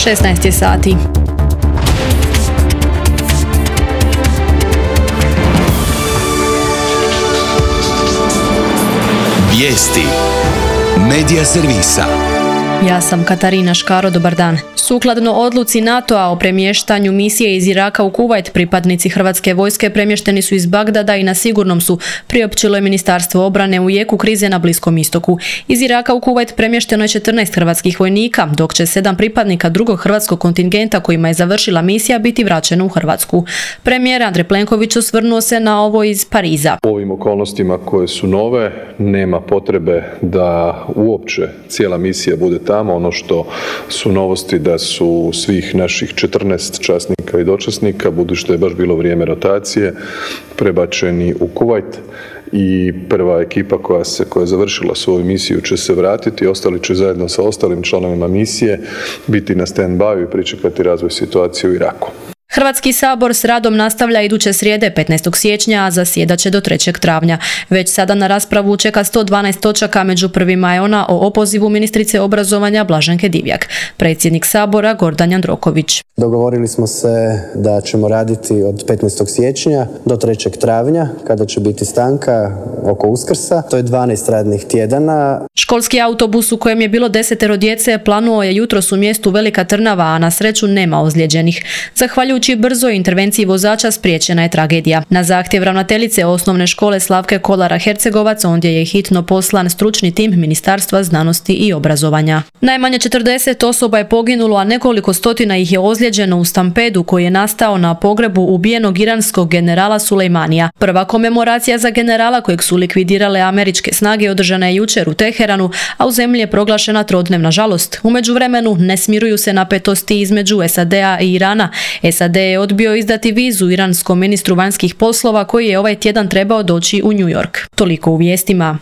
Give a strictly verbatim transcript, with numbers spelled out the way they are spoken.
šesnaest je sati. Vijesti Medija servisa. Ja sam Katarina Škaro, dobar dan. Sukladno odluci NATO-a o premještanju misije iz Iraka u Kuvajt, pripadnici Hrvatske vojske premješteni su iz Bagdada i na sigurnom su, priopćilo je Ministarstvo obrane u jeku krize na Bliskom istoku. Iz Iraka u Kuvajt premješteno je četrnaest hrvatskih vojnika, dok će sedam pripadnika drugog hrvatskog kontingenta kojima je završila misija biti vraćeno u Hrvatsku. Premijer Andrej Plenković osvrnuo se na ovo iz Pariza. U ovim okolnostima koje su nove, nema potrebe da uopće cijela misija bude tamo. Ono što su novosti da su svih naših četrnaest časnika i dočasnika, budući da je baš bilo vrijeme rotacije, prebačeni u Kuvajt i prva ekipa koja se koja je završila svoju misiju će se vratiti, ostali će zajedno sa ostalim članovima misije biti na stand-by i pričekati razvoj situacije u Iraku. Hrvatski sabor s radom nastavlja iduće srijede petnaestog siječnja, a zasjedat će do trećeg travnja. Već sada na raspravu čeka sto dvanaest točaka, među prvima je ona o opozivu ministrice obrazovanja Blaženke Divjak. Predsjednik sabora Gordan Jandroković. Dogovorili smo se da ćemo raditi od petnaestog siječnja do trećeg travnja, kada će biti stanka oko Uskrsa. To je dvanaest radnih tjedana. Školski autobus u kojem je bilo desetero djece planuo je jutros u mjestu Velika Trnava, a na sreću nema ozlijeđenih. Zahvaljujući brzoj intervenciji vozača spriječena je tragedija. Na zahtjev ravnateljice osnovne škole Slavke Kolara-Hercegovac ondje je hitno poslan stručni tim Ministarstva znanosti i obrazovanja. Najmanje četrdeset osoba je poginulo, a nekoliko stotina ih je ozlijeđeno u stampedu koji je nastao na pogrebu ubijenog iranskog generala Sulejmanija. Prva komemoracija za generala kojeg su likvidirale američke snage održana je jučer u Teheranu, a u zemlji je proglašena trodnevna žalost. U međuvremenu ne smiruju se napetosti između S A D-a i Irana. S A D je odbio izdati vizu iranskom ministru vanjskih poslova koji je ovaj tjedan trebao doći u New York. Toliko u vijestima.